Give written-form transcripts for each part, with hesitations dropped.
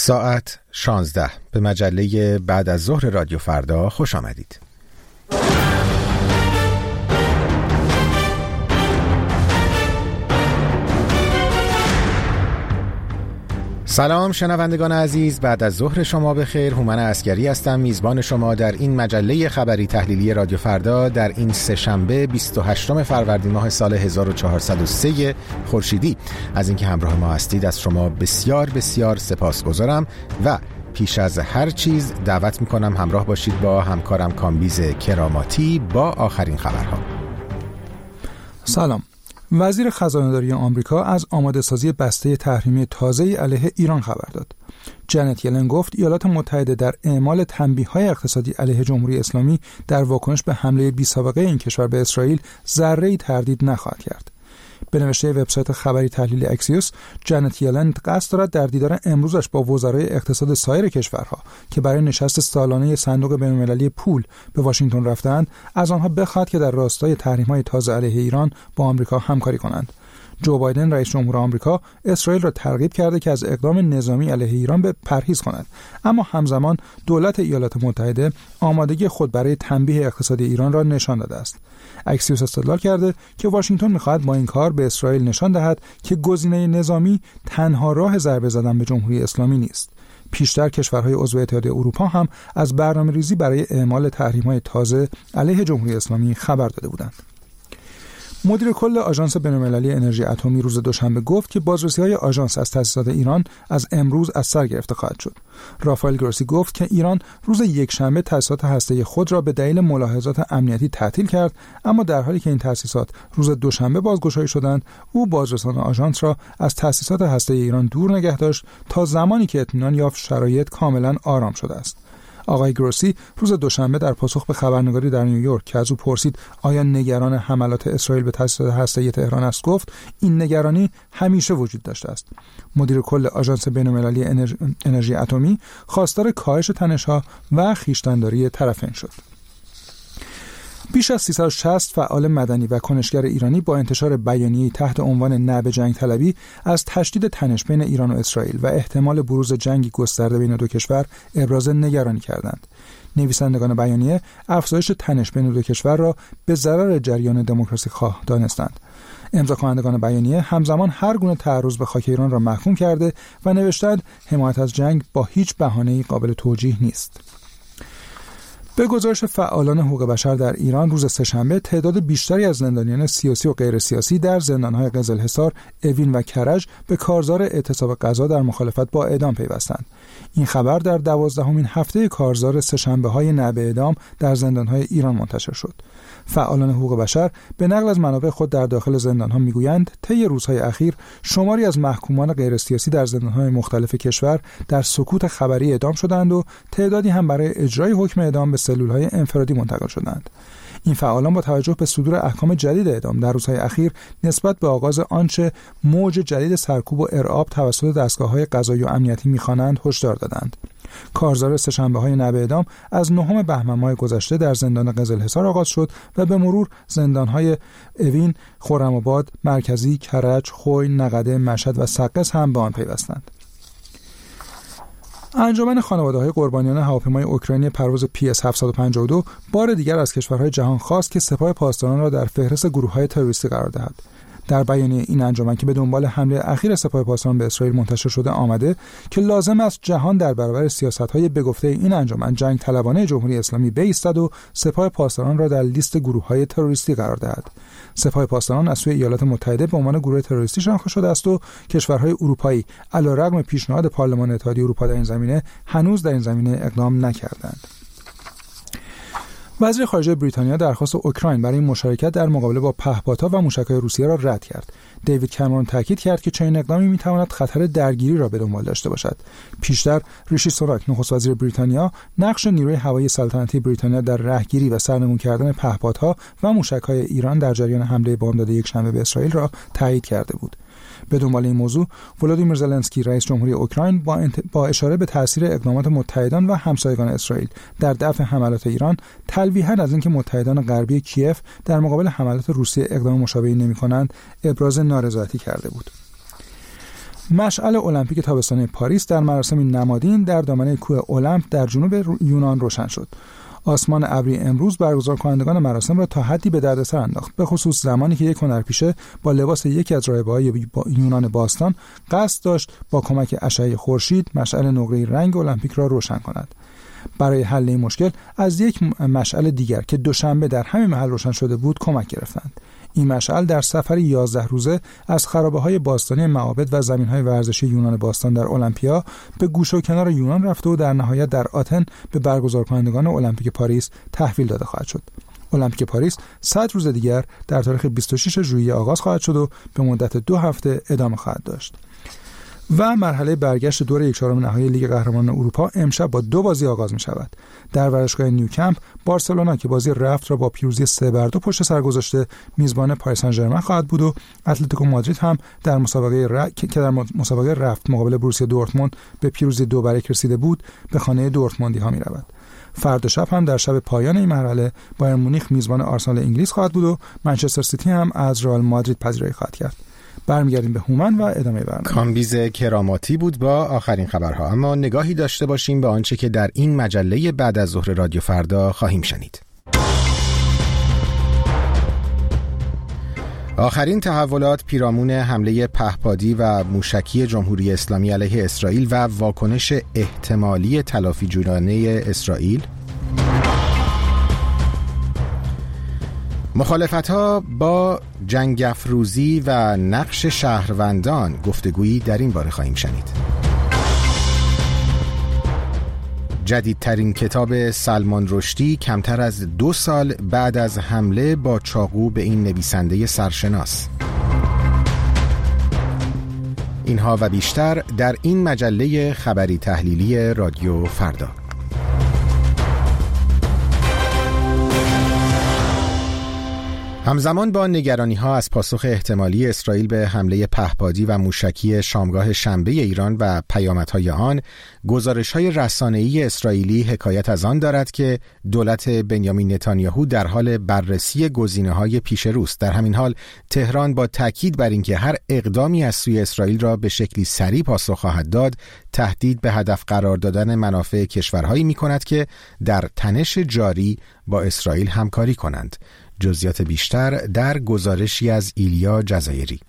ساعت 16 به مجله بعد از ظهر رادیو فردا خوش آمدید. سلام شنوندگان عزیز، بعد از ظهر شما بخیر. هومن عسگری هستم، میزبان شما در این مجله خبری تحلیلی رادیو فردا در این سه‌شنبه 28 فروردین ماه سال 1403 خورشیدی. از اینکه همراه ما هستید از شما بسیار بسیار سپاسگزارم و پیش از هر چیز دعوت میکنم همراه باشید با همکارم کامبیز کراماتی با آخرین خبرها. سلام. وزیر خزانه‌داری آمریکا از آماده‌سازی بسته تحریمی تازه‌ای علیه ایران خبر داد. جنت یلن گفت ایالات متحده در اعمال تنبیه‌های اقتصادی علیه جمهوری اسلامی در واکنش به حمله بی‌سابقه این کشور به اسرائیل ذره‌ای تردید نخواهد کرد. به نوشته وبسایت خبری تحلیلی اکسیوس، جنت یلن قصد دارد در دیدار امروزش با وزرای اقتصاد سایر کشورها که برای نشست سالانه صندوق بین‌المللی پول به واشنگتن رفتند، از آنها بخواهد که در راستای تحریم‌های تازه علیه ایران با آمریکا همکاری کنند. جو بایدن رئیس جمهور آمریکا اسرائیل را ترغیب کرده که از اقدام نظامی علیه ایران پرهیز کند، اما همزمان دولت ایالات متحده آمادگی خود برای تنبیه اقتصادی ایران را نشان داده است. اکسیوس استدلال کرده که واشنگتن می‌خواهد با این کار به اسرائیل نشان دهد که گزینه نظامی تنها راه ضربه زدن به جمهوری اسلامی نیست. پیشتر کشورهای عضو اتحادیه اروپا هم از برنامه‌ریزی برای اعمال تحریم‌های تازه علیه جمهوری اسلامی خبر داده بودند. مدیر کل آژانس بین‌المللی انرژی اتمی روز دوشنبه گفت که بازرسی‌های آژانس از تأسیسات ایران از امروز از سر گرفته خواهد شد. رافائل گروسی گفت که ایران روز یکشنبه تأسیسات هسته‌ای خود را به دلیل ملاحظات امنیتی تعطیل کرد، اما در حالی که این تأسیسات روز دوشنبه بازگشایی شدند، او بازرسان آژانس را از تأسیسات هسته‌ای ایران دور نگه داشت تا زمانی که اطمینان یافت شرایط کاملا آرام شده است. آقای گروسی روز دوشنبه در پاسخ به خبرنگاری در نیویورک که از او پرسید آیا نگران حملات اسرائیل به تأسیسات هسته‌ای تهران است، گفت این نگرانی همیشه وجود داشته است. مدیر کل آژانس بین‌المللی انرژی اتمی خواستار کاهش تنش‌ها و خویشتن‌داری طرفین شد. بیش از 360 فعال مدنی و کنشگر ایرانی با انتشار بیانیه‌ای تحت عنوان نه به جنگ طلبی از تشدید تنش بین ایران و اسرائیل و احتمال بروز جنگی گسترده بین دو کشور ابراز نگرانی کردند. نویسندگان بیانیه افزایش تنش بین دو کشور را به ضرر جریان دموکراسی خواه دانستند. امضا کنندگان بیانیه همزمان هر گونه تعرض به خاک ایران را محکوم کرده و نوشتند حمایت از جنگ با هیچ بهانه‌ای قابل توجیه نیست. به گزارش فعالان حقوق بشر در ایران روز سه‌شنبه تعداد بیشتری از زندانیان سیاسی و غیر سیاسی در زندان‌های قزلحصار، اوین و کرج به کارزار اعتصاب غذا در مخالفت با اعدام پیوستند. این خبر در 12مین هفته کارزار سه‌شنبه‌های نه به اعدام در زندان‌های ایران منتشر شد. فعالان حقوق بشر به نقل از منابع خود در داخل زندان‌ها می‌گویند طی روزهای اخیر شماری از محکومان غیر سیاسی در زندان‌های مختلف کشور در سکوت خبری اعدام شدند و تعدادی هم برای اجرای حکم اعدام به سلول‌های انفرادی منتقل شدند. این فعالان با توجه به صدور احکام جدید اعدام در روزهای اخیر نسبت به آغاز آنچه موج جدید سرکوب و ارعاب توسط دستگاه‌های قضایی و امنیتی می‌خوانند هشدار دادند. کارزار سه‌شنبه‌های نه به اعدام از 9 بهمن ماه گذشته در زندان قزلحصار آغاز شد و به مرور زندان‌های اوین، خرم‌آباد، مرکزی، کرج، خوی، نقده، مشهد و سقز هم به آن پیوستند. انجمن خانواده‌های قربانیان هواپیمای اوکراینی پرواز PS-752 بار دیگر از کشورهای جهان خواست که سپاه پاسداران را در فهرست گروه‌های تروریستی قرار دهد. در بیانیه این انجمن که به دنبال حمله اخیر سپاه پاسداران به اسرائیل منتشر شده آمده که لازم است جهان در برابر سیاست‌های به گفته این انجمن جنگ طلبانه جمهوری اسلامی بایستد و سپاه پاسداران را در لیست گروه‌های تروریستی قرار دهد. سپاه پاسداران از سوی ایالات متحده به عنوان گروه تروریستی شناخته شده است و کشورهای اروپایی علیرغم پیشنهاد پارلمان اتحادیه اروپا در این زمینه هنوز در این زمینه اقدام نکردند. وزیر خارجه بریتانیا درخواست اوکراین برای مشارکت در مقابله با پهپادها و موشک‌های روسیه را رد کرد. دیوید کامرون تاکید کرد که چنین اقدامی می‌تواند خطر درگیری را به دنبال داشته باشد. پیشتر ریشی سوناک نخست وزیر بریتانیا نقش نیروی هوایی سلطنتی بریتانیا در رهگیری و سرنگون کردن پهپادها و موشک‌های ایران در جریان حمله بامداد یکشنبه به اسرائیل را تایید کرده بود. به دنبال این موضوع ولودیمیر زلنسکی رئیس جمهوری اوکراین با اشاره به تاثیر اقدامات متحدان و همسایگان اسرائیل در دفع حملات ایران تلویحاً از اینکه متحدان غربی کیف در مقابل حملات روسیه اقدام مشابهی نمی‌کنند ابراز نارضایتی کرده بود. مشعل المپیک تابستانی پاریس در مراسم نمادین در دامنه کوه المپ در جنوب یونان روشن شد. آسمان ابری امروز برگزار کنندگان مراسم را تا حدی به دردسر انداخت، به خصوص زمانی که یک هنرپیشه با لباس یکی از راهبه‌های یونان باستان قصد داشت با کمک اشعه خورشید مشعل نقره‌ای رنگ المپیک را روشن کند. برای حل این مشکل از یک مشعل دیگر که دوشنبه در همین محل روشن شده بود کمک گرفتند. این مشعل در سفری 11 روزه از خرابه‌های باستانی معابد و زمین‌های ورزشی یونان باستان در المپیا به گوشه و کنار یونان رفته و در نهایت در آتن به برگزار کنندگان المپیک پاریس تحویل داده خواهد شد. المپیک پاریس 100 روز دیگر در تاریخ 26 ژوئیه آغاز خواهد شد و به مدت 2 هفته ادامه خواهد داشت. و مرحله برگشت دور 1/4 نهایی لیگ قهرمانان اروپا امشب با 2 بازی آغاز می شود. در ورزشگاه نیوکمپ بارسلونا که بازی رفت را با پیروزی 3-2 پشت سر گذاشته میزبان پاریس سن ژرمن خواهد بود و اتلتیکو مادرید هم در مسابقه رفت مقابل بروسیا دورتموند به پیروزی 2-1 رسیده بود به خانه دورتموندی ها می رود. فردا شب هم در شب پایان این مرحله بایر مونیخ میزبان آرسنال انگلیس خواهد بود و منچستر سیتی هم از رئال مادرید پذیرایی خواهد کرد. برمیگردیم به هومن و ادامه برنامه. کامبیز کراماتی بود با آخرین خبرها، اما نگاهی داشته باشیم به آنچه که در این مجله بعد از ظهر رادیو فردا خواهیم شنید. آخرین تحولات پیرامون حمله پهپادی و موشکی جمهوری اسلامی علیه اسرائیل و واکنش احتمالی تلافی‌جویانه اسرائیل. مخالفت‌ها با جنگ افروزی و نقش شهروندان، گفتگویی در این باره خواهیم شنید. جدیدترین کتاب سلمان رشدی کمتر از 2 سال بعد از حمله با چاقو به این نویسنده سرشناس. اینها و بیشتر در این مجله خبری تحلیلی رادیو فردا. همزمان با نگرانی‌ها از پاسخ احتمالی اسرائیل به حمله پهپادی و موشکی شامگاه شنبه ایران و پیامدهای آن، گزارش‌های رسانه‌ای اسرائیلی حکایت از آن دارد که دولت بنیامین نتانیاهو در حال بررسی گزینه‌های پیش روست. در همین حال تهران با تاکید بر اینکه هر اقدامی از سوی اسرائیل را به شکلی سریع پاسخ خواهد داد، تهدید به هدف قرار دادن منافع کشورهایی می‌کند که در تنش جاری با اسرائیل همکاری کنند. جزئیات بیشتر در گزارشی از ایلیا جزایری.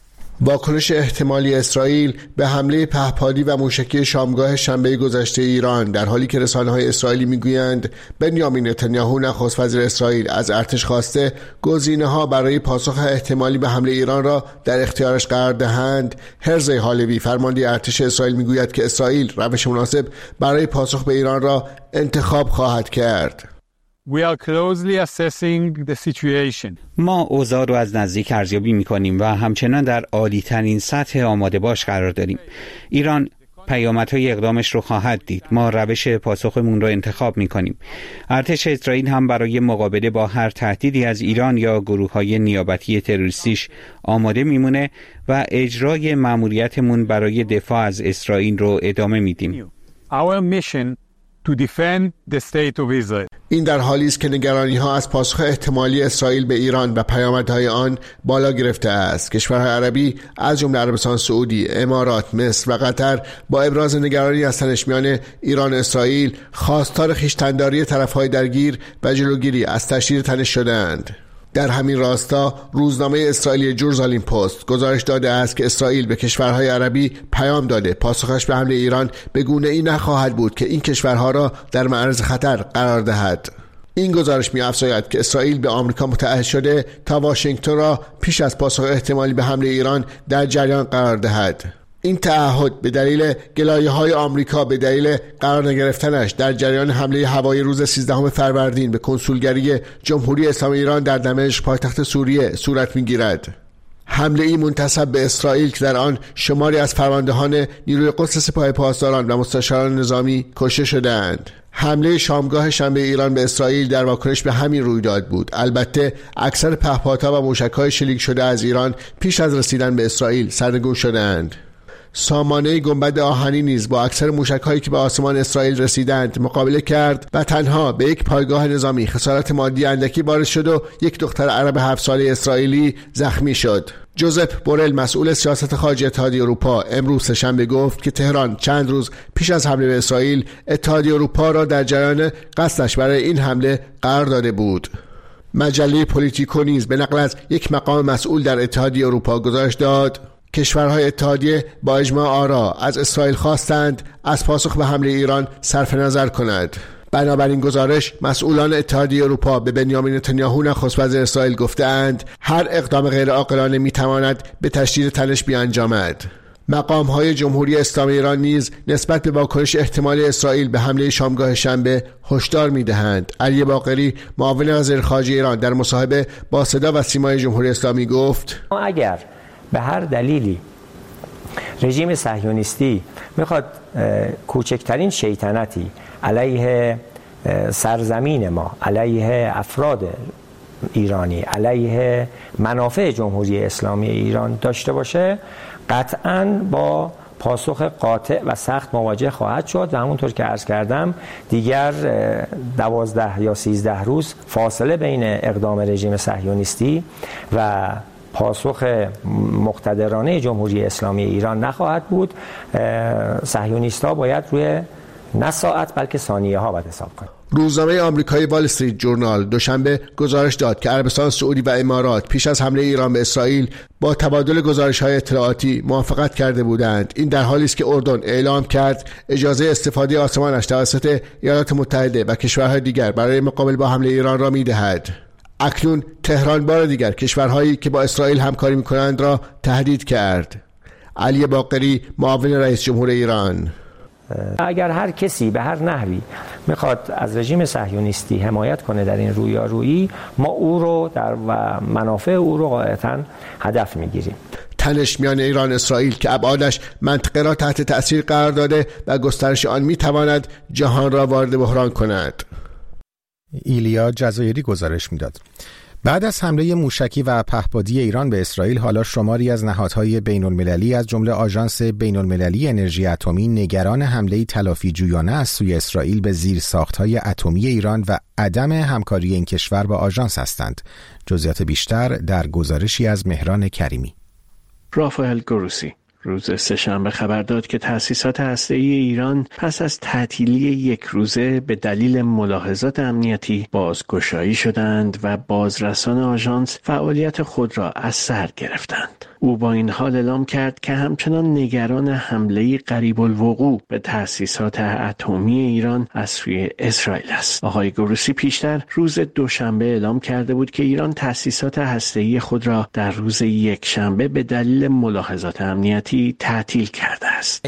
واکنش احتمالی اسرائیل به حمله پهپادی و موشکی شامگاه شنبه گذشته ایران، در حالی که رسانه‌های اسرائیلی میگویند بنیامین نتانیاهو نخست وزیر اسرائیل از ارتش خواسته گزینه‌ها برای پاسخ احتمالی به حمله ایران را در اختیارش قرار دهند، هرزی هالوی فرمانده ارتش اسرائیل میگوید که اسرائیل روش مناسب برای پاسخ به ایران را انتخاب خواهد کرد. We are closely assessing the situation. ما اوضاع رو از نزدیک ارزیابی می‌کنیم و همچنان در عالی‌ترین سطح آماده باش قرار داریم. ایران پیامدهای اقدامش رو خواهد دید. ما روش پاسخمون رو انتخاب می‌کنیم. ارتش اسرائیل هم برای مقابله با هر تهدیدی از ایران یا گروه‌های نیابتی تروریستیش آماده میمونه و اجرای مأموریتمون برای دفاع از اسرائیل رو ادامه میدیم. Our mission to defend the state of Israel. این در حالی است که نگرانی‌ها از پاسخ احتمالی اسرائیل به ایران و پیامدهای آن بالا گرفته است. کشورهای عربی از جمله عربستان سعودی، امارات، مصر و قطر با ابراز نگرانی از تنش میان ایران و اسرائیل خواستار خویشتن‌داری طرف‌های درگیر و جلوگیری از تشدید تنش شده‌اند. در همین راستا روزنامه اسرائیلی جورزالیم پست گزارش داده است که اسرائیل به کشورهای عربی پیام داده پاسخش به حمله ایران به گونه‌ای نخواهد بود که این کشورها را در معرض خطر قرار دهد. این گزارش می‌افزاید که اسرائیل به آمریکا متعهد شده تا واشنگتن را پیش از پاسخ احتمالی به حمله ایران در جریان قرار دهد. این تعهد به دلیل گلایه‌های آمریکا به دلیل قرار نگرفتنش در جریان حمله هوایی روز 13 فروردین به کنسولگری جمهوری اسلامی ایران در دمشق پایتخت سوریه صورت می‌گیرد. حمله ای منتسب به اسرائیل که در آن شماری از فرماندهان نیروی قدس سپاه پاسداران و مستشاران نظامی کشته شدند. حمله شامگاه شنبه ایران به اسرائیل در واکنش به همین رویداد بود. البته اکثر پهپادها و موشک‌های شلیک شده از ایران پیش از رسیدن به اسرائیل سرنگون شدند. سامانه گنبد آهنی نیز با اکثر موشک‌هایی که به آسمان اسرائیل رسیدند مقابله کرد و تنها به یک پایگاه نظامی خسارت مادی اندکی وارد شد و یک دختر عرب 7 ساله اسرائیلی زخمی شد. جوزپ بورل مسئول سیاست خارجی اتحادیه اروپا امروز سه‌شنبه گفت که تهران چند روز پیش از حمله به اسرائیل اتحادیه اروپا را در جریان قصدش برای این حمله قرار داده بود. مجله پولیتیکو نیز به نقل از یک مقام مسئول در اتحادیه اروپا گزارش داد کشورهای اتحادیه با اجماع آرا از اسرائیل خواستند از پاسخ به حمله ایران صرف نظر کند. بنابراین گزارش مسئولان اتحادیه اروپا به بنیامین نتانیاهو نخست وزیر اسرائیل گفتند هر اقدام غیر عاقلانه میتواند به تشدید تنش بیانجامد. مقام‌های جمهوری اسلامی ایران نیز نسبت به واکنش احتمالی اسرائیل به حمله شامگاه شنبه هشدار می‌دهند. علی باقری معاون وزیر خارجه ایران در مصاحبه با صدا و سیمای جمهوری اسلامی گفت اگر به هر دلیلی رژیم صهیونیستی میخواد کوچکترین شیطنتی علیه سرزمین ما، علیه افراد ایرانی، علیه منافع جمهوری اسلامی ایران داشته باشه، قطعاً با پاسخ قاطع و سخت مواجه خواهد شد و همونطور که عرض کردم دیگر 12 یا 13 روز فاصله بین اقدام رژیم صهیونیستی و پاسخ مقتدرانه جمهوری اسلامی ایران نخواهد بود. صهیونیست‌ها باید روی نه ساعت بلکه ثانیه ها باید حساب کنند. روزنامه آمریکایی وال استریت جورنال دوشنبه گزارش داد که عربستان سعودی و امارات پیش از حمله ایران به اسرائیل با تبادل گزارش‌های اطلاعاتی موافقت کرده بودند. این در حالی است که اردن اعلام کرد اجازه استفاده آسمانش توسط ایالات متحده و کشورهای دیگر برای مقابله با حمله ایران را می‌دهد. اکنون تهران بار دیگر کشورهایی که با اسرائیل همکاری می‌کنند را تهدید کرد. علی باقری معاون رئیس جمهور ایران: اگر هر کسی به هر نحوی میخواد از رژیم صهیونیستی حمایت کنه در این رویارویی، ما او رو و منافع او رو قاطعاً هدف میگیریم. تنش میان ایران و اسرائیل که ابعادش منطقه را تحت تأثیر قرار داده و گسترش آن میتواند جهان را وارد بحران کند. ایلیا جزایری گزارش میداد. بعد از حمله موشکی و پهپادی ایران به اسرائیل، حالا شماری از نهادهای بین‌المللی از جمله آژانس بین‌المللی انرژی اتمی نگران حمله تلافی جویانه از سوی اسرائیل به زیرساخت‌های اتمی ایران و عدم همکاری این کشور با آژانس هستند. جزئیات بیشتر در گزارشی از مهران کریمی. رافائل گروسی روز سه‌شنبه خبر داد که تأسیسات هسته‌ای ایران پس از تعطیلی یک روزه به دلیل ملاحظات امنیتی بازگشایی شدند و بازرسان آژانس فعالیت خود را از سر گرفتند. او با این حال اعلام کرد که همچنان نگران حمله قریب الوقوع به تأسیسات اتمی ایران از سوی اسرائیل است. آقای گروسی پیشتر روز دوشنبه اعلام کرده بود که ایران تأسیسات هسته‌ای خود را در روز یکشنبه به دلیل ملاحظات امنیتی تعطیل کرده است.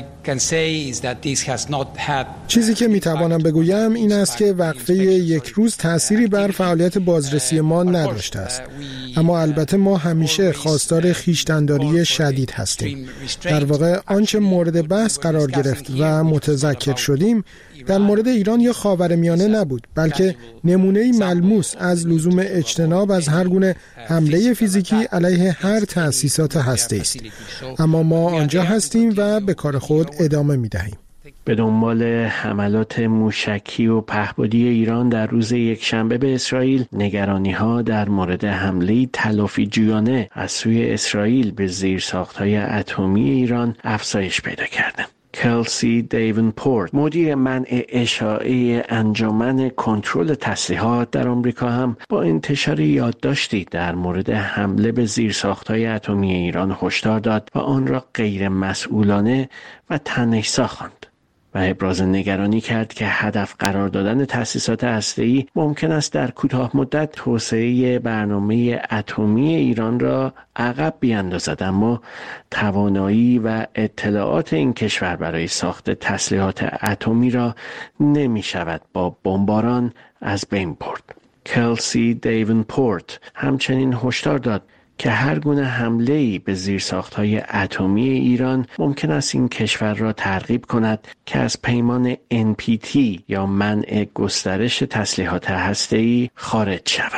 چیزی که میتوانم بگویم این است که وقفه یک روز تأثیری بر فعالیت بازرسی ما نداشته است. اما البته ما همیشه خواستار خویشتن‌داری شدید هستیم. در واقع آنچه مورد بحث قرار گرفت و متذکر شدیم در مورد ایران یا خاورمیانه نبود، بلکه نمونه‌ای ملموس از لزوم اجتناب از هر گونه حمله فیزیکی علیه هر تأسیسات هسته‌ای است. اما ما آنجا هستیم و به کار خود ادامه می‌دهیم. به دنبال حملات موشکی و پهپادی ایران در روز یکشنبه به اسرائیل، نگرانی‌ها در مورد حمله تلافی جویانه از سوی اسرائیل به زیرساخت‌های اتمی ایران افزایش پیدا کرده. کلسی دیونپورت، مدیر منع اشاعه انجمن کنترل تسلیحات در آمریکا، هم با انتشار یادداشتی در مورد حمله به زیرساخت‌های اتمی ایران هشدار داد و آن را غیر مسئولانه و تنش‌زا خواند و ابراز نگرانی کرد که هدف قرار دادن تأسیسات هسته‌ای ممکن است در کوتاه مدت توسعه برنامه اتمی ایران را عقب بیاندازد، اما توانایی و اطلاعات این کشور برای ساخت تسلیحات اتمی را نمی شود با بمباران از بین برد. کلسی دیونپورت همچنین هشدار داد که هر گونه حمله‌ای به زیرساخت‌های اتمی ایران ممکن است این کشور را ترغیب کند که از پیمان NPT یا منع گسترش تسلیحات هسته‌ای خارج شود.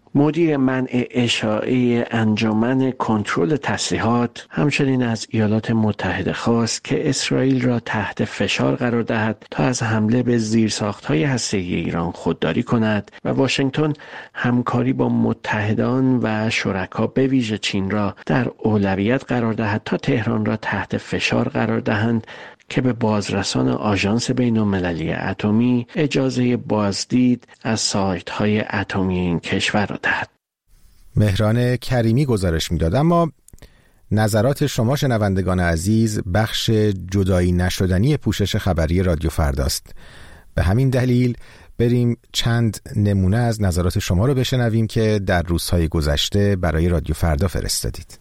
مدیر منع اشاعه انجمن کنترل تسلیحات همچنین از ایالات متحده خواست که اسرائیل را تحت فشار قرار دهد تا از حمله به زیرساخت‌های هسته‌ای ایران خودداری کند و واشنگتن همکاری با متحدان و شرکا به ویژه چین را در اولویت قرار دهد تا تهران را تحت فشار قرار دهند که به بازرسان آژانس بین‌المللی اتمی اجازه بازدید از سایت‌های اتمی این کشور را دهد. مهران کریمی گزارش می‌داد. اما نظرات شما شنوندگان عزیز بخش جدایی نشدنی پوشش خبری رادیو فرداست. به همین دلیل بریم چند نمونه از نظرات شما رو بشنویم که در روزهای گذشته برای رادیو فردا فرستادید.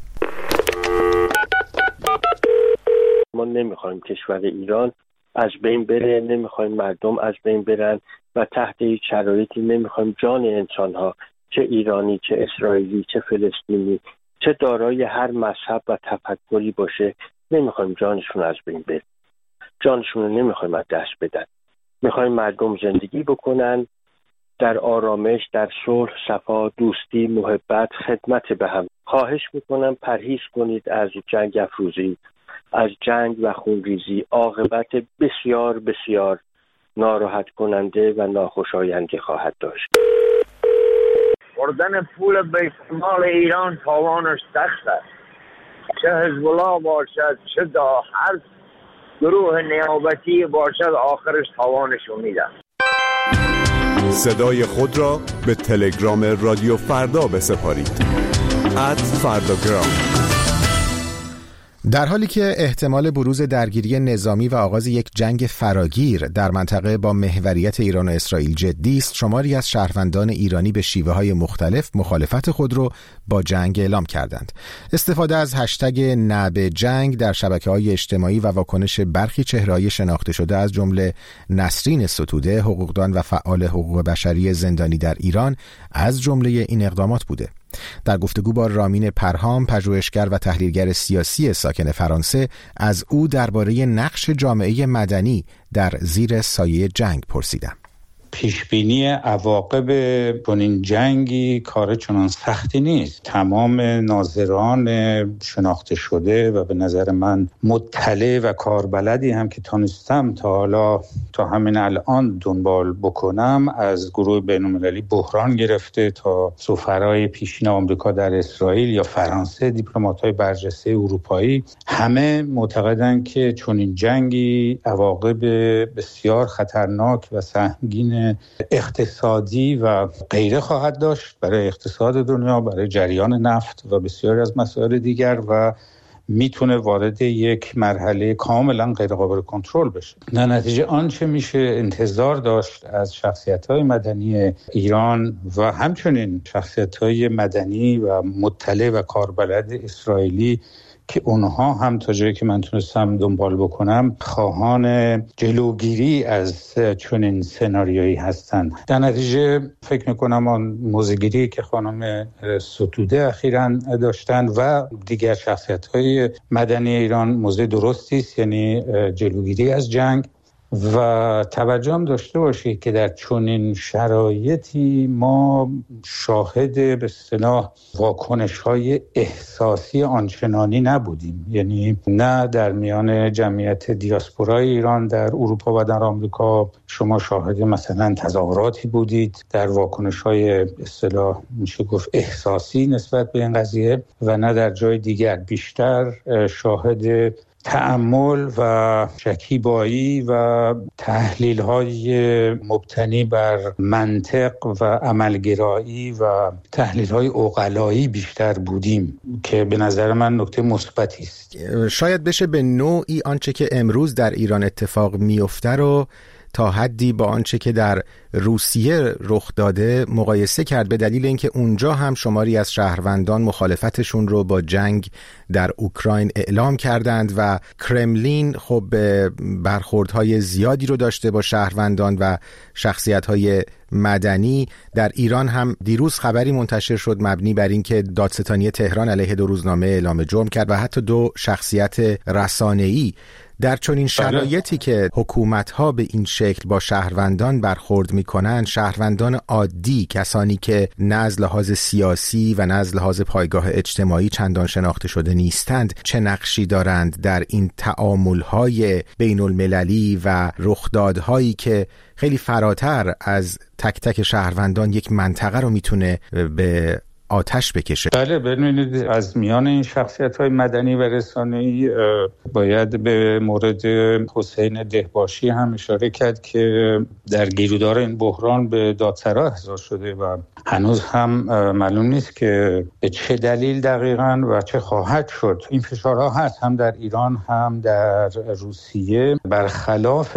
ما نمیخوایم کشور ایران از بین بره، نمیخوایم مردم از بین برن و تحت هیچ شرایطی نمیخوایم جان انسانها، چه ایرانی، چه اسرائیلی، چه فلسطینی، چه دارای هر مذهب و تفکری باشه، نمیخوایم جانشون از بین بره. جانشون رو نمیخوایم از دست بدن. میخوایم مردم زندگی بکنن در آرامش، در صلح، صفا، دوستی، محبت، خدمت به هم. خواهش میکنم پرهیز کنید از جنگ افروزی، از جنگ و خونریزی. عاقبت بسیار بسیار ناراحت کننده و ناخوشایندی خواهد داشت. بردن پول بیت المال ایران تاوانش سخت است. چه حزب الله باشد، چه هر گروه نیابتی باشد، آخرش تاوانشو میدن. صدای خود را به تلگرام رادیو فردا بسپارید. @فرداگرام. در حالی که احتمال بروز درگیری نظامی و آغاز یک جنگ فراگیر در منطقه با محوریت ایران و اسرائیل جدی است، شماری از شهروندان ایرانی به شیوه‌های مختلف مخالفت خود را با جنگ اعلام کردند. استفاده از هشتگ نه به جنگ در شبکه‌های اجتماعی و واکنش برخی چهره‌های شناخته شده از جمله نسرین ستوده، حقوقدان و فعال حقوق بشری زندانی در ایران از جمله این اقدامات بوده. در گفتگو با رامین پرهام، پژوهشگر و تحلیلگر سیاسی ساکن فرانسه، از او درباره نقش جامعه مدنی در زیر سایه جنگ پرسیدم. پیشبینی عواقب چنین جنگی کار چنان سختی نیست. تمام ناظران شناخته شده و به نظر من مطلع و کاربلدی هم که تونستم تا همین الان دنبال بکنم، از گروه بین‌المللی بحران گرفته تا سفرای پیشین آمریکا در اسرائیل یا فرانسه، دیپلمات‌های برجسته اروپایی، همه معتقدند که چنین جنگی عواقب بسیار خطرناک و سهمگین اقتصادی و غیره خواهد داشت برای اقتصاد دنیا، برای جریان نفت و بسیاری از مسائل دیگر و میتونه وارد یک مرحله کاملا غیر قابل کنترل بشه. در نتیجه آنچه میشه انتظار داشت از شخصیت‌های مدنی ایران و همچنین شخصیت‌های مدنی و مطلع و کاربلد اسرائیلی که اونها هم تا جایی که من تونستم دنبال بکنم خواهان جلوگیری از چنین سناریویی هستند. در نتیجه فکر میکنم آن موضع‌گیری که خانم ستوده اخیراً داشتن و دیگر شخصیت‌های مدنی ایران موضع درستی است، یعنی جلوگیری از جنگ. و توجه هم داشته باشید که در چنین شرایطی ما شاهد به اصطلاح واکنش‌های احساسی آنچنانی نبودیم، یعنی نه در میان جمعیت دیاسپورای ایران در اروپا و در آمریکا شما شاهد مثلا تظاهراتی بودید در واکنش‌های به اصطلاح میشه گفت احساسی نسبت به این قضیه، و نه در جای دیگر. بیشتر شاهد تأمل و شکیبایی و تحلیل‌های مبتنی بر منطق و عملگرایی و تحلیل‌های عقلایی بیشتر بودیم که به نظر من نکته مثبتی است. شاید بشه به نوعی آنچه که امروز در ایران اتفاق میفته رو تا حدی با آنچه که در روسیه رخ داده مقایسه کرد، به دلیل اینکه اونجا هم شماری از شهروندان مخالفتشون رو با جنگ در اوکراین اعلام کردند و کرملین خب برخوردهای زیادی رو داشته با شهروندان و شخصیت‌های مدنی. در ایران هم دیروز خبری منتشر شد مبنی بر اینکه دادستانی تهران علیه 2 روزنامه اعلام جرم کرد و حتی 2 شخصیت رسانه‌ای. در چنین شرایطی که حکومت‌ها به این شکل با شهروندان برخورد می‌کنند، شهروندان عادی، کسانی که نه از لحاظ سیاسی و نه از لحاظ پایگاه اجتماعی چندان شناخته شده نیستند، چه نقشی دارند در این تعامل‌های بین‌المللی و رخدادهایی که خیلی فراتر از تک تک شهروندان یک منطقه رو میتونه به آتش بکشه؟ بله، ببینید از میان این شخصیت‌های مدنی و رسانه‌ای باید به مورد حسین دهباشی هم اشاره کرد که در گیرودار این بحران به دادسرا احضار شده و هنوز هم معلوم نیست که به چه دلیل دقیقاً و چه خواهد شد. این فشارها هست هم در ایران هم در روسیه، برخلاف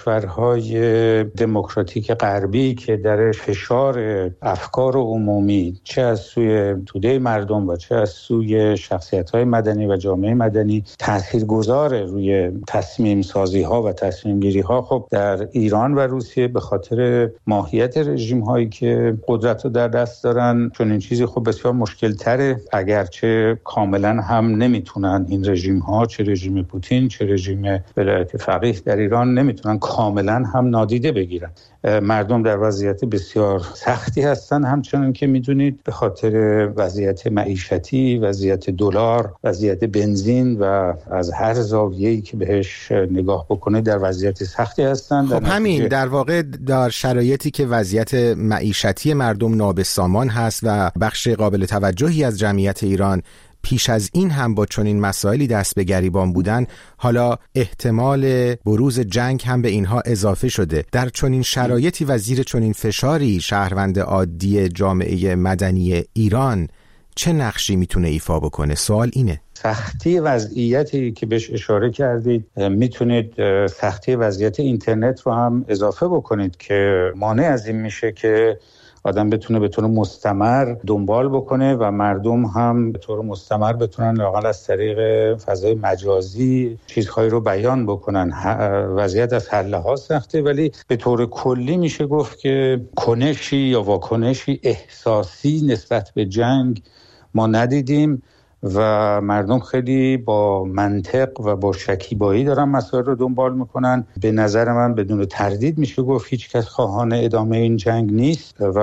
کشورهای دموکراتیک غربی که در فشار افکار عمومی چه از سوی توده مردم و چه از سوی شخصیت‌های مدنی و جامعه مدنی تاثیرگذار روی تصمیم سازی ها و تصمیم گیری ها، خب در ایران و روسیه به خاطر ماهیت رژیم هایی که قدرت رو در دست دارن چون این چیزی خب بسیار مشکل تره، اگرچه کاملا هم نمیتونن این رژیم ها، چه رژیم پوتین چه رژیم ولایت فقیه در ایران، نمیتونن کاملا هم نادیده بگیرن. مردم در وضعیت بسیار سختی هستن، همچنان که میدونید به خاطر وضعیت معیشتی، وضعیت دلار، وضعیت بنزین و از هر زاویه‌ای که بهش نگاه بکنه در وضعیت سختی هستن. خب همین در واقع در شرایطی که وضعیت معیشتی مردم نابسامان هست و بخش قابل توجهی از جمعیت ایران پیش از این هم با چنین مسائلی دست به گریبان بودن، حالا احتمال بروز جنگ هم به اینها اضافه شده. در چنین شرایطی و زیر چنین فشاری شهروند عادی جامعه مدنی ایران چه نقشی میتونه ایفا بکنه؟ سوال اینه. سختی وضعیتی که بهش اشاره کردید، میتونید سختی وضعیت اینترنت رو هم اضافه بکنید که مانع از این میشه که آدم بتونه به طور مستمر دنبال بکنه و مردم هم به طور مستمر بتونن لااقل از طریق فضای مجازی چیزهایی رو بیان بکنن. وضعیت از هر لحاظ سخته، ولی به طور کلی میشه گفت که کنشی یا واکنشی احساسی نسبت به جنگ ما ندیدیم و مردم خیلی با منطق و با شکیبایی دارن مسائل رو دنبال میکنن. به نظر من بدون تردید میشه گفت هیچ کس خواهان ادامه این جنگ نیست و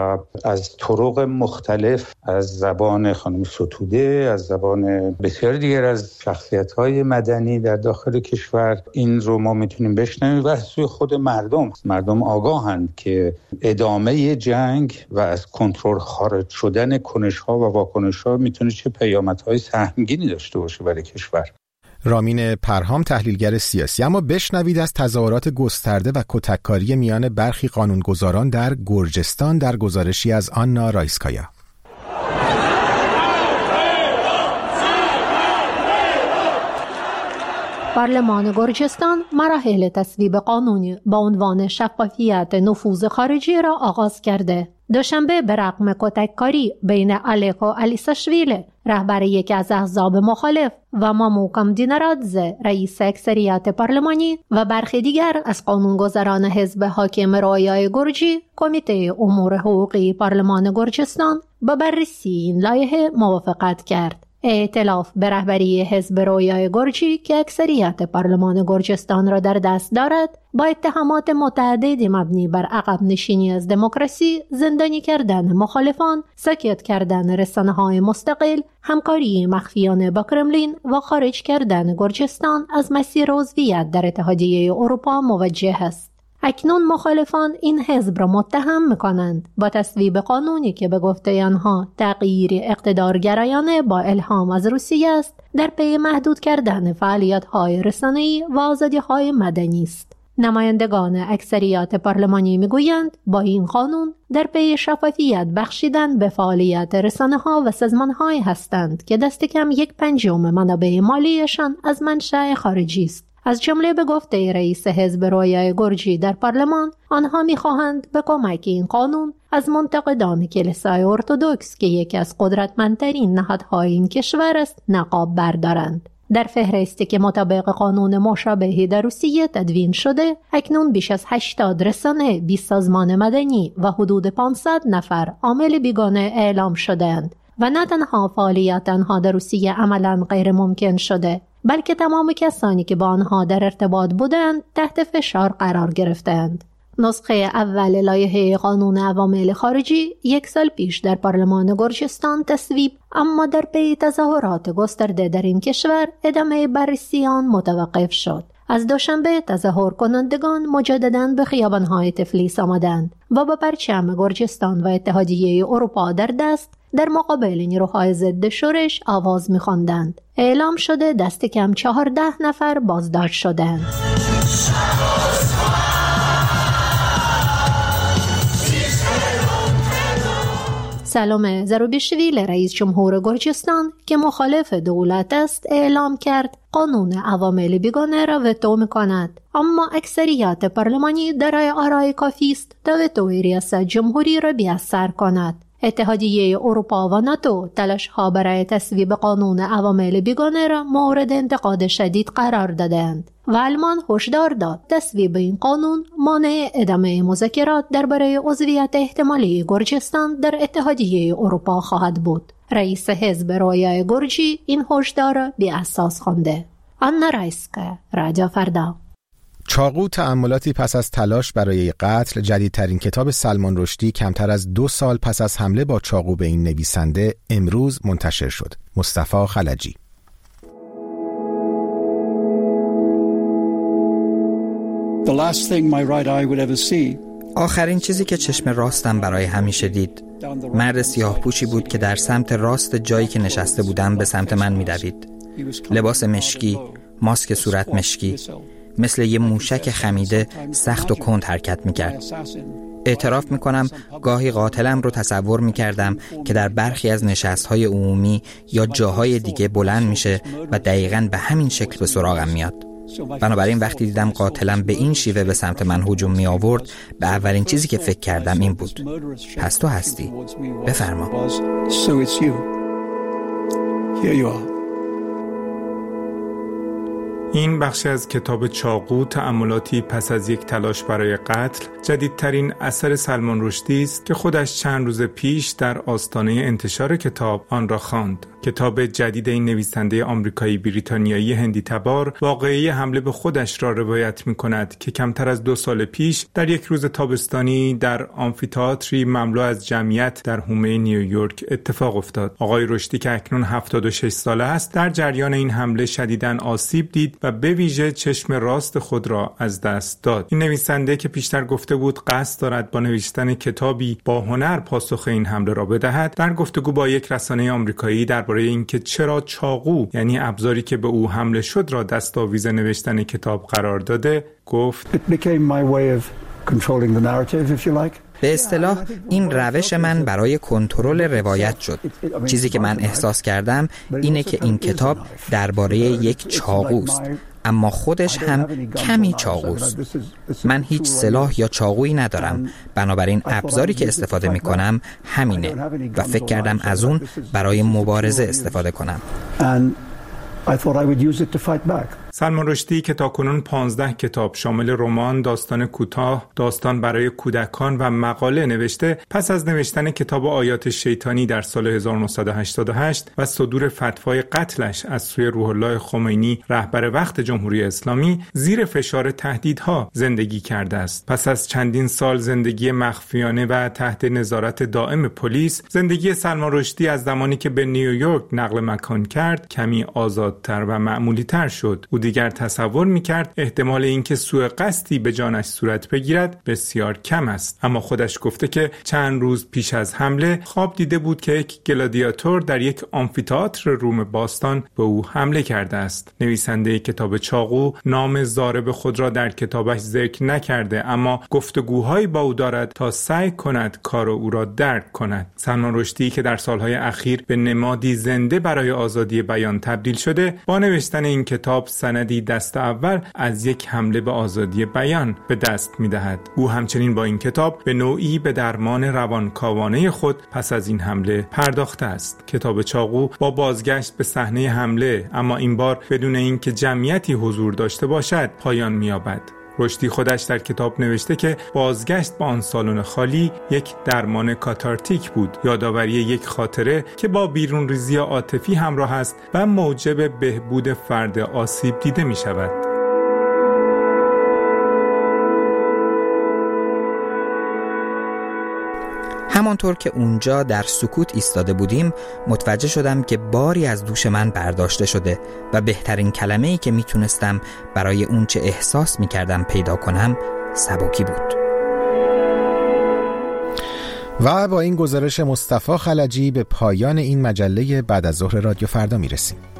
از طرق مختلف، از زبان خانم ستوده، از زبان بسیار دیگر از شخصیت‌های مدنی در داخل کشور، این رو ما میتونیم بشنویم و از سوی خود مردم آگاهند که ادامه جنگ و از کنترل خارج شدن کنش‌ها و واکنش‌ها میتونه چه پیامدهای سهمگینی داشته باشه برای کشور. رامین پرهام، تحلیلگر سیاسی. اما بشنوید از تظاهرات گسترده و کتککاری میان برخی قانونگذاران در گرجستان در گزارشی از آنا رایسکایا. پارلمان گرجستان مراحل تصویب قانونی با عنوان شفافیت نفوذ خارجی را آغاز کرده. دوشنبه به رغم کتککاری بین الیکو الیساشویلی، رهبر یکی از احزاب مخالف، و ماموکم دینارادزه، رئیس اکثریت پارلمانی، و برخی دیگر از قانونگذاران حزب حاکم رویای گرجی، کمیته امور حقوقی پارلمان گرجستان با بررسی این لایحه موافقت کرد. ائتلاف به رهبری حزب رویای گرجی که اکثریت پارلمان گرجستان را در دست دارد، با اتهامات متعددی مبنی بر عقب نشینی از دموکراسی، زندانی کردن مخالفان، ساکت کردن رسانه‌های مستقل، همکاری مخفیانه با کرملین و خارج کردن گرجستان از مسیر عضویت در اتحادیه اروپا مواجه است. اکنون مخالفان این حزب را متهم می‌کنند با تصویب قانونی که به گفته آنها تغییر اقتدارگرایانه با الهام از روسیه است، در پی محدود کردن فعالیت‌های رسانه‌ای و آزادی‌های مدنی است. نمایندگان اکثریت پارلمانی میگویند با این قانون در پی شفافیت بخشیدن به فعالیت رسانه‌ها و سازمان‌هایی هستند که دست کم 1/5 منابع مالیشان از منشأ خارجی است. از جمله به گفته رئیس حزب رویای گرجی در پارلمان، آنها می‌خواهند به کمک این قانون از منتقدان کلیسای ارتدوکس که یکی از قدرتمندترین نهادهای این کشور است نقاب بردارند. در فهرستی که مطابق قانون مشابهی در روسیه تدوین شده، اکنون بیش از 80 رسانه، 20 سازمان مدنی و حدود 500 نفر عامل بیگانه اعلام شده‌اند و نه تنها فعالیت آنها در روسیه عملاً غیر ممکن شده، بلکه تمام کسانی که با آنها در ارتباط بودند تحت فشار قرار گرفتند. نسخه اول لایحه قانون عوامل خارجی 1 سال پیش در پارلمان گرجستان تصویب، اما در پی تظاهرات گسترده در این کشور ادامه بررسی آن متوقف شد. از دوشنبه تظاهر کنندگان مجدداً به خیابان‌های تفلیس آمدند و با پرچم گرجستان و اتحادیه اروپا در دست در مقابل نیروهای ضد شورش آواز می‌خواندند. اعلام شده دست کم 14 نفر بازداشت شدند. سلام زروبیشویل، رئیس جمهور گرجستان که مخالف دولت است، اعلام کرد قانون عوامل بیگانه را وتو می‌کند، اما اکثریت پارلمانی دارای آرای کافی است تا وتوی ریاست جمهوری را بی‌اثر کند. اتحادیه اروپا و ناتو تلاش‌ها برای تصویب قانون عوامل بیگانه را مورد انتقاد شدید قرار دادند و آلمان هشدار داد تصویب این قانون مانع ادامه مذاکرات درباره عضویت احتمالی گرجستان در اتحادیه اروپا خواهد بود. رئیس حزب رویای گرجی این هشدار را بی‌اساس خوانده. آنا رایسکا، رادیو فردا. چاقو تأملاتی پس از تلاش برای قتل، جدیدترین کتاب سلمان رشدی کمتر از 2 سال پس از حمله با چاقو به این نویسنده امروز منتشر شد. مصطفی خلجی. آخرین چیزی که چشم راستم برای همیشه دید، مرد سیاه پوشی بود که در سمت راست جایی که نشسته بودم به سمت من می‌دوید. لباس مشکی، ماسک صورت مشکی، مثل یه موشک خمیده سخت و کند حرکت میکرد. اعتراف میکنم گاهی قاتلم رو تصور میکردم که در برخی از نشستهای عمومی یا جاهای دیگه بلند میشه و دقیقاً به همین شکل به سراغم میاد. بنابراین وقتی دیدم قاتلم به این شیوه به سمت من هجوم می آورد، به اولین چیزی که فکر کردم این بود: پس تو هستی، بفرما. این بخشی از کتاب چاقو، تأملاتی پس از یک تلاش برای قتل، جدیدترین اثر سلمان رشدی است که خودش چند روز پیش در آستانه انتشار کتاب آن را خواند. کتاب جدید این نویسنده آمریکایی بریتانیایی هندی تبار واقعه حمله به خودش را روایت می‌کند که کمتر از 2 سال پیش در یک روز تابستانی در آمفی‌تئاتری مملو از جمعیت در حومه نیویورک اتفاق افتاد. آقای رشدی که اکنون 76 ساله است، در جریان این حمله شدیداً آسیب دید و به ویژه چشم راست خود را از دست داد. این نویسنده که پیشتر گفته بود قصد دارد با نوشتن کتابی با هنر پاسخ این حمله را بدهد، در گفتگو با یک رسانه آمریکایی درباره اینکه چرا چاقو، یعنی ابزاری که به او حمله شد، را دستاویز نوشتن کتاب قرار داده، گفت: به اصطلاح این روش من برای کنترل روایت شد. چیزی که من احساس کردم اینه که این کتاب درباره یک چاقوست، اما خودش هم کمی چاقوست. من هیچ سلاح یا چاقویی ندارم، بنابراین ابزاری که استفاده می کنم همینه و فکر کردم از اون برای مبارزه استفاده کنم. سلمان رشدی که تاکنون 15 کتاب شامل رمان، داستان کوتاه، داستان برای کودکان و مقاله نوشته، پس از نوشتن کتاب آیات شیطانی در سال 1988 و صدور فتوای قتلش از سوی روح الله خمینی، رهبر وقت جمهوری اسلامی، زیر فشار تهدیدها زندگی کرده است. پس از چندین سال زندگی مخفیانه و تحت نظارت دائم پلیس، زندگی سلمان رشدی از زمانی که به نیویورک نقل مکان کرد کمی آزادتر و معمولی‌تر شد. او دیگر تصور می‌کرد احتمال اینکه سوء قصدی به جانش صورت بگیرد بسیار کم است، اما خودش گفته که چند روز پیش از حمله خواب دیده بود که یک گلادیاتور در یک آمفی‌تئاتر روم باستان به او حمله کرده است. نویسنده کتاب چاقو نام ضارب خود را در کتابش ذکر نکرده، اما گفتگوهایی با او دارد تا سعی کند کار او را درک کند. سلمان رشدی که در سالهای اخیر به نمادی زنده برای آزادی بیان تبدیل شده، با نوشتن این کتاب سندی دست اول از یک حمله به آزادی بیان به دست می‌دهد. او همچنین با این کتاب به نوعی به درمان روانکاوانه خود پس از این حمله پرداخته است. کتاب چاقو با بازگشت به صحنه حمله، اما این بار بدون اینکه جمعیتی حضور داشته باشد، پایان می‌یابد. رشدی خودش در کتاب نوشته که بازگشت به آن سالن خالی یک درمان کاتارتیک بود، یادآوری یک خاطره که با بیرون ریزی عاطفی همراه است و موجب بهبود فرد آسیب دیده می شود. همانطور که اونجا در سکوت ایستاده بودیم، متوجه شدم که باری از دوش من برداشته شده و بهترین کلمه‌ای که میتونستم برای اون چه احساس میکردم پیدا کنم سبکی بود. و با این گزارش مصطفی خلجی به پایان این مجله بعد از ظهر رادیو فردا میرسیم.